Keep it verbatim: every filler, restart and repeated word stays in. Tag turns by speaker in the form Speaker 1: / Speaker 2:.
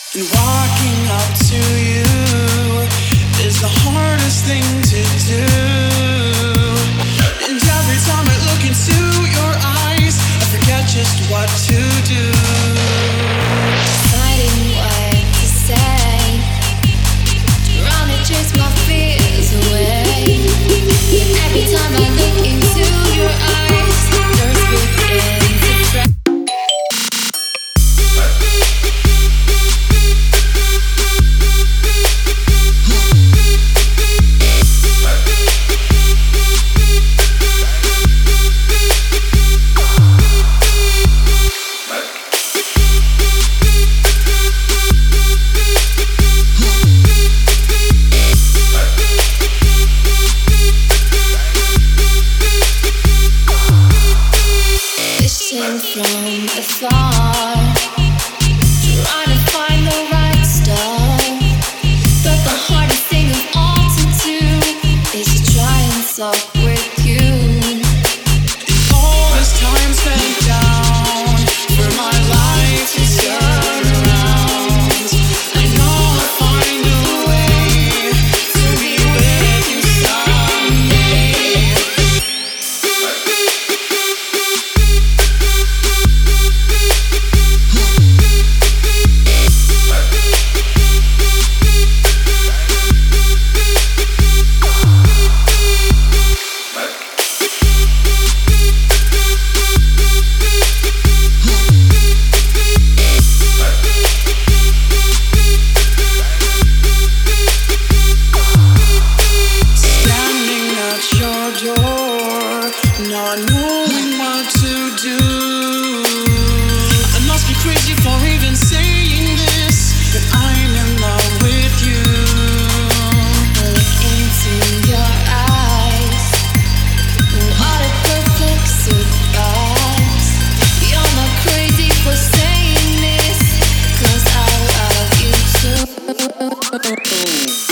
Speaker 1: And walking up to you is the hardest thing to do. And every time I look into your eyes, I forget just what to do.
Speaker 2: Deciding what to say, trying to chase my fears away. And every time I look into your eyes, thirst begins to fray. From afar, trying to find the right stuff, but the hardest thing of all to do is to try and talk with you.
Speaker 1: All this time spent down for my life to turn around. I know I'll find a way to be with you someday. Not knowing what to do. I must be crazy for even saying this, but I'm in love with you.
Speaker 2: I look into your eyes, what a perfect surprise. You're not crazy for saying this, 'cause I love you too.